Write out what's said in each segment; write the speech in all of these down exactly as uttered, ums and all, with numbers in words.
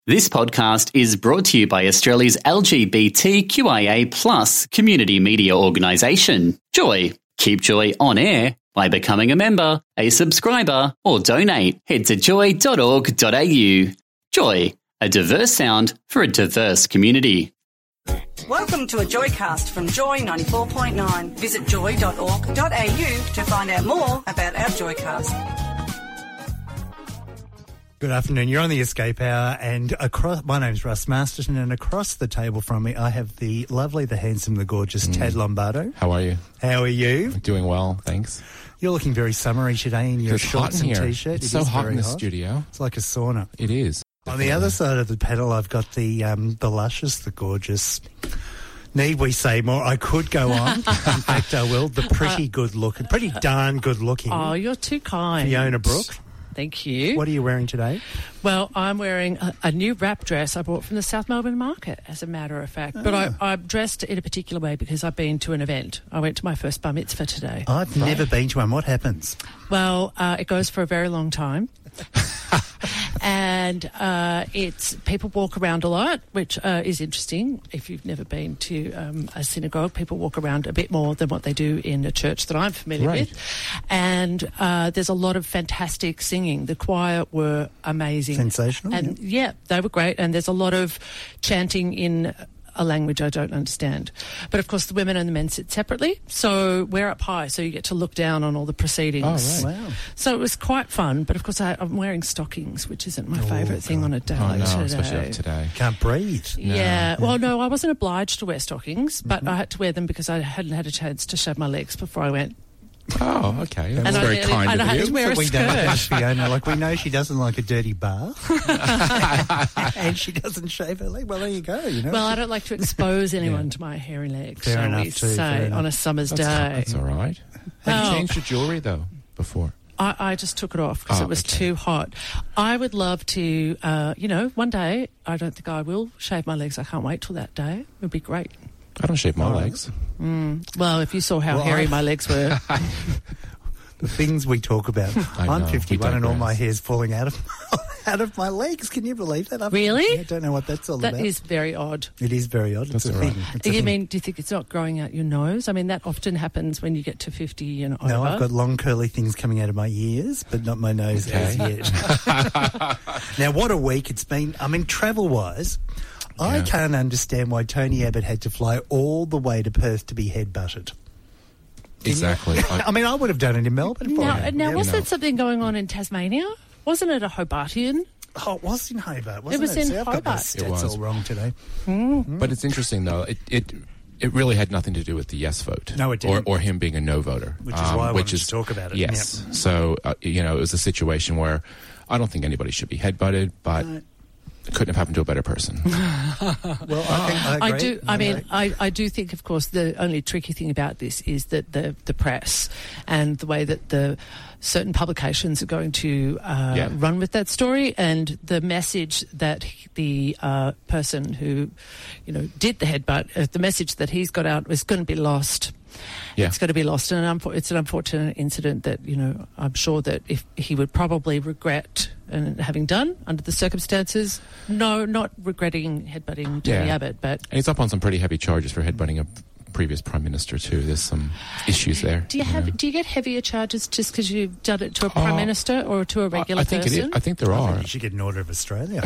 This podcast is brought to you by Australia's L G B T Q I A plus community media organisation, Joy. Keep Joy on air by becoming a member, a subscriber, or donate. Head to joy dot org dot a u. Joy, a diverse sound for a diverse community. Welcome to a Joycast from Joy ninety-four point nine. Visit joy dot org dot a u to find out more about our Joycast. Good afternoon. You're on the Escape Hour, and across, my name's Russ Masterton, and across the table from me, I have the lovely, the handsome, the gorgeous mm. Tad Lombardo. How are you? How are you? Doing well, thanks. You're looking very summery today in your it's shorts and here. T-shirt. It's it so hot in the hot. studio. It's like a sauna. It is. On the other side of the panel, I've got the um, the luscious, the gorgeous. Need we say more? I could go on. In fact, I will. The pretty good looking, pretty darn good looking. Oh, you're too kind. Fiona Brooke. Thank you. What are you wearing today? Well, I'm wearing a, a new wrap dress I bought from the South Melbourne Market, as a matter of fact. Oh. But I, I'm dressed in a particular way because I've been to an event. I went to my first bar mitzvah today. I've right. never been to one. What happens? Well, uh, it goes for a very long time. And uh, it's people walk around a lot, which uh, is interesting. If you've never been to um, a synagogue, people walk around a bit more than what they do in a church that I'm familiar right. with. And uh, there's a lot of fantastic singing. The choir were amazing. Sensational. And yeah. yeah, they were great. And there's a lot of chanting in a language I don't understand. But, of course, the women and the men sit separately. So we're up high, so you get to look down on all the proceedings. Oh, right. Wow. So it was quite fun. But, of course, I, I'm wearing stockings, which isn't my oh, favourite thing on a day oh, no, today. especially today. Can't breathe. No. Yeah. Well, no, I wasn't obliged to wear stockings, but mm-hmm. I had to wear them because I hadn't had a chance to shave my legs before I went. Oh, okay. That's and very I, kind and of I you. had to wear a we skirt. don't Fiona. Like, we know she doesn't like a dirty bath. And she doesn't shave her leg. Well, there you go. You know. Well, I don't like to expose anyone yeah. to my hairy legs, fair shall enough we too, say, on a summer's that's, day. That's all right. Have oh. you changed your jewellery, though, before? I, I just took it off because oh, it was okay. too hot. I would love to, uh, you know, one day, I don't think I will shave my legs. I can't wait till that day. It would be great. I don't shave my oh. legs. Mm. Well, if you saw how well, hairy I... my legs were. The things we talk about. I I'm know, fifty-one and all my hair's falling out of out of my legs. Can you believe that? I've, Really? I don't know what that's all that about. That is very odd. It is very odd. That's it's a right. thing. It's a you thing. mean, do you think it's not growing out your nose? I mean, that often happens when you get to fifty and over. No, I've got long curly things coming out of my ears, but not my nose okay. as yet. Now, what a week it's been. I mean, travel-wise, yeah. I can't understand why Tony Abbott had to fly all the way to Perth to be head-butted. Exactly. I, I mean, I would have done it in Melbourne. For now, him. now yeah, was no. there something going on in Tasmania? Wasn't it a Hobartian? Oh, it was in Hobart, wasn't it? was it? in See, I've got Hobart. those stats all wrong today. Mm. Mm. But it's interesting, though. It, it it really had nothing to do with the yes vote. No, it didn't. Or, or him being a no voter. Which is um, why I which wanted is, to talk about it. Yes. Yep. So, uh, you know, it was a situation where I don't think anybody should be headbutted, but... No. It couldn't have happened to a better person. Well, I think I, agree. I do. I I mean, agree. I, I do think, of course, the only tricky thing about this is that the the press and the way that the certain publications are going to uh, yeah. run with that story, and the message that the uh, person who, you know, did the headbutt, uh, the message that he's got out is going to be lost. Yeah. It's going to be lost, and it's an unfortunate incident that, you know, I'm sure that if he would probably regret and having done under the circumstances. No, not regretting headbutting Tony yeah. Abbott, but and he's up on some pretty heavy charges for headbutting a previous prime minister too. There's some issues there. Do you have? know. Do you get heavy charges just because you've done it to a prime uh, minister or to a regular I think person? It is. I think there I are. think you should get an Order of Australia.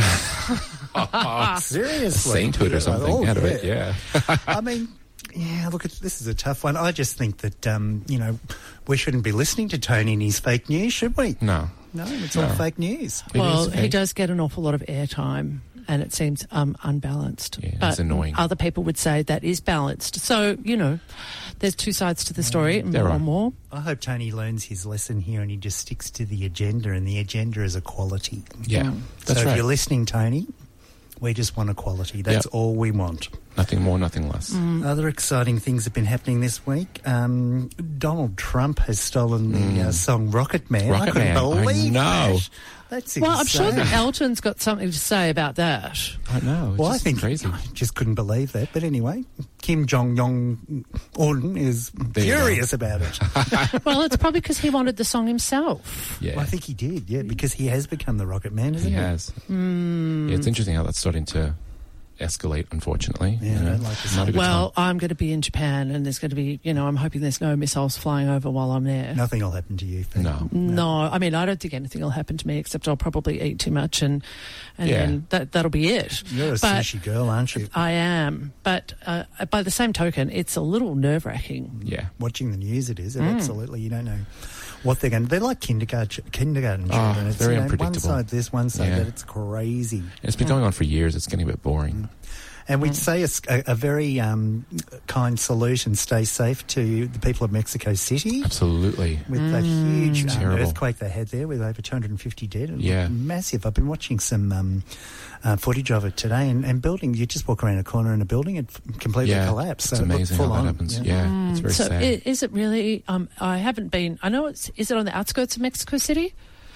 uh, Seriously, a sainthood or something oh, out yeah. of it. Yeah. I mean. Yeah, look, it's, this is a tough one. I just think that, um, you know, we shouldn't be listening to Tony and his fake news, should we? No. No, it's no. all fake news. Well, okay. he does get an awful lot of airtime, and it seems um, unbalanced. Yeah, but it's annoying. Other people would say that is balanced. So, you know, there's two sides to the story, there more are. and more. I hope Tony learns his lesson here and he just sticks to the agenda, and the agenda is equality. Yeah, Mm. that's so right. if you're listening, Tony, we just want equality. That's yep. all we want. Nothing more, nothing less. Mm. Other exciting things have been happening this week. Um, Donald Trump has stolen the Mm. uh, song Rocket Man. Rocket I couldn't Man, I believe know. that. That's Well, I'm sure insane. that Elton's got something to say about that. I know. It's Well, I just think crazy. I just couldn't believe that. But anyway, Kim Jong Un Un is you furious about it. Well, it's probably because he wanted the song himself. Yeah, Well, I think he did, yeah, because he has become the Rocket Man, he isn't he? has. Hmm. Yeah, it's interesting how that's starting to escalate, unfortunately. Yeah, I you know. don't like the Not a good Well, time. I'm going to be in Japan, and there's going to be, you know, I'm hoping there's no missiles flying over while I'm there. Nothing will happen to you. Fee. No. No, I mean, I don't think anything will happen to me except I'll probably eat too much, and and Yeah. then that that'll be it. You're a But sushi girl, aren't you? I am, but uh, by the same token, it's a little nerve wracking. Yeah. Watching the news, it is. Hmm. Absolutely. You don't know what they're going to... They're like kindergarten, kindergarten Oh, children. It's, very you know, one unpredictable. side this, one side Yeah. that. It's crazy. It's been going on for years. It's getting a bit boring. And we'd say a, s- a- a very um, kind solution, stay safe to the people of Mexico City Absolutely. with that huge um, Terrible. earthquake they had there with over two hundred fifty dead. It Yeah. looked massive. I've been watching some um, uh, footage of it today, and, and building, you just walk around a corner in a building, it f- completely Yeah. collapsed. It's So it looked amazing how full that on. happens. Yeah. It's very So sad. i- is it really? Um, I haven't been. I know it's. Is it on the outskirts of Mexico City?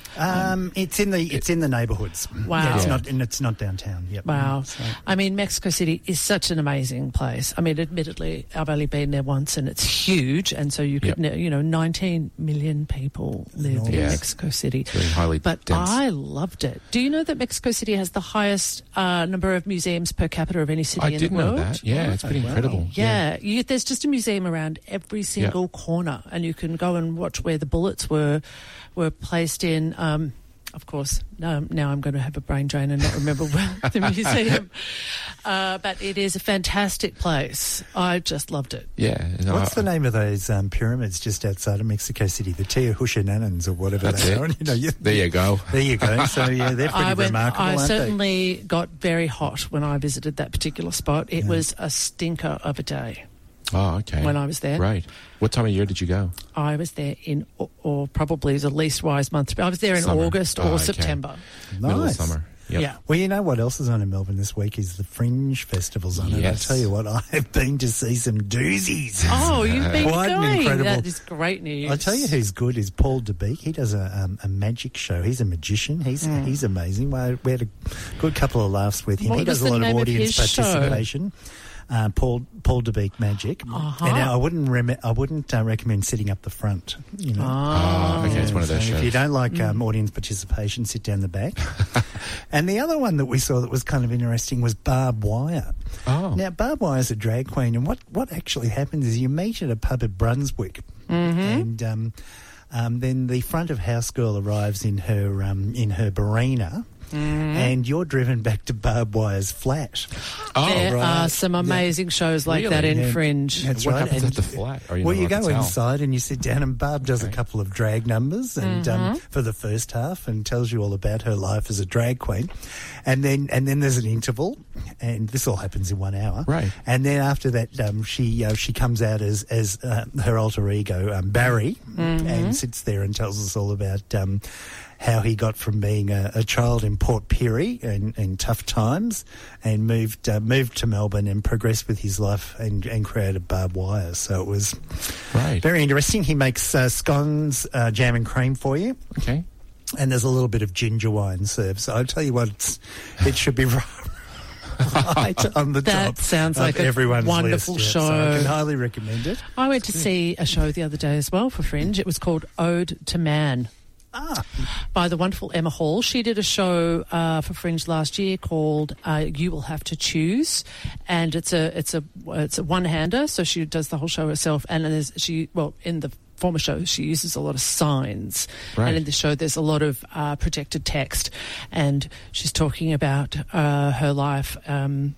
Um, it's in the it's in the neighbourhoods. Wow. Yeah, it's Yeah. not and it's not downtown. Yep. Wow. So- I mean, Mexico City is such an amazing place. I mean, admittedly, I've only been there once and it's huge. And so you could, Yep. know, you know, nineteen million people live in Yeah. Mexico City. It's very highly But dense. I loved it. Do you know that Mexico City has the highest uh, number of museums per capita of any city I in did the know world? that. Yeah, it's pretty wow. incredible. Yeah, You, there's just a museum around every single corner, and you can go and watch where the bullets were were placed in. Um, of course, now, now I'm going to have a brain drain and not remember where the museum. Uh, but it is a fantastic place. I just loved it. Yeah. No, What's I- the name of those um, pyramids just outside of Mexico City? The Teotihuacanans or whatever That's they it. are. You know, you, There you go. there you go. So yeah, they're pretty I went, remarkable, I aren't certainly got very hot when I visited that particular spot. It was a stinker of a day Oh, okay. when I was there. Right. What time of year did you go? I was there in, or, or probably the least wise month. I was there in Summer. August or Oh, okay. September. they? Middle of Nice. summer. Yep. Yeah. Well, you know what else is on in Melbourne this week is the Fringe Festival's on. And I Yes. tell you what, I have been to see some doozies. Oh, you've been Quite an going. incredible- That is great news. I tell you who's good is Paul DeBeek. He does a, um, a magic show. He's a magician. He's he's amazing. We we had a good couple of laughs with him. Hmm. What he does was a the lot of name of audience his show? participation. Uh, Paul Paul DeBeek Magic. Uh-huh. And I wouldn't rem- I wouldn't uh, recommend sitting up the front. You know. Ah. Oh, okay. It's one of those So shows. if you don't like um, audience participation, sit down the back. And the other one that we saw that was kind of interesting was Barb Wire. Oh. Now, Barb Wire's a drag queen, and what, what actually happens is you meet at a pub at Brunswick, and um, um, then the front of house girl arrives in her um, in her Barina, and you're driven back to Barb Wire's flat. Oh, There right. are some amazing shows like Really? that in Yeah. Fringe. That's What right. happens And- at the flat? Or you well, know you what to go tell? inside and you sit down, and Barb does a Okay. couple of drag numbers, and um, Mm-hmm. for the first half, and tells you all about her life as a drag queen, and then and then there's an interval, and this all happens in one hour, Right. And then after that, um, she uh, she comes out as as uh, her alter ego um, Barry, Mm-hmm. and sits there and tells us all about. Um, how he got from being a, a child in Port Pirie in, in tough times and moved uh, moved to Melbourne and progressed with his life and, and created Barb Wire. So it was Right. very interesting. He makes uh, scones, uh, jam and cream for you, Okay. and there's a little bit of ginger wine served. So I'll tell you what, it's, it should be right, right on the That top sounds of like a everyone's wonderful list. Yeah. So I show. can highly recommend it. I went to see a show the other day as well for Fringe. It was called Ode to Man. Ah, By the wonderful Emma Hall. She did a show uh, for Fringe last year called uh, "You Will Have to Choose," and it's a it's a it's a one-hander. So she does the whole show herself, and then there's she well in the former show she uses a lot of signs, Right. and in this show there's a lot of uh, projected text, and she's talking about uh, her life um,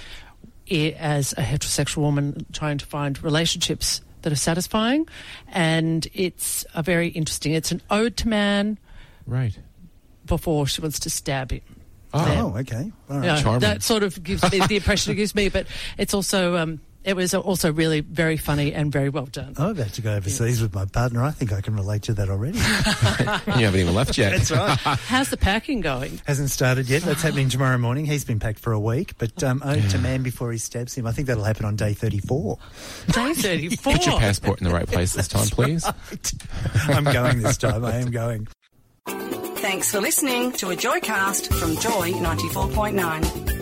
i- as a heterosexual woman trying to find relationships that are satisfying, and it's a very interesting. It's an ode to man Right. before she wants to stab him. Oh. Yeah. oh, okay. All right. Yeah, Charming. that sort of gives me the impression it gives me, but it's also um, it was also really very funny and very well done. I'm about to go overseas with my partner. I think I can relate to that already. You haven't even left yet. That's right. How's the packing going? Hasn't started yet. That's happening tomorrow morning. He's been packed for a week, but um, ode to man before he stabs him. I think that'll happen on day thirty-four. Day thirty-four. Put your passport in the right place this time, please. I'm going this time. I am going. Thanks for listening to a Joycast from Joy ninety-four point nine.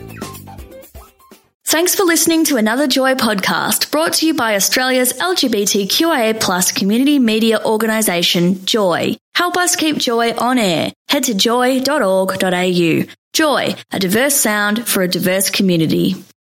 Thanks for listening to another Joy podcast brought to you by Australia's L G B T Q I A plus community media organisation, Joy. Help us keep Joy on air. Head to joy dot org dot a u. Joy, a diverse sound for a diverse community.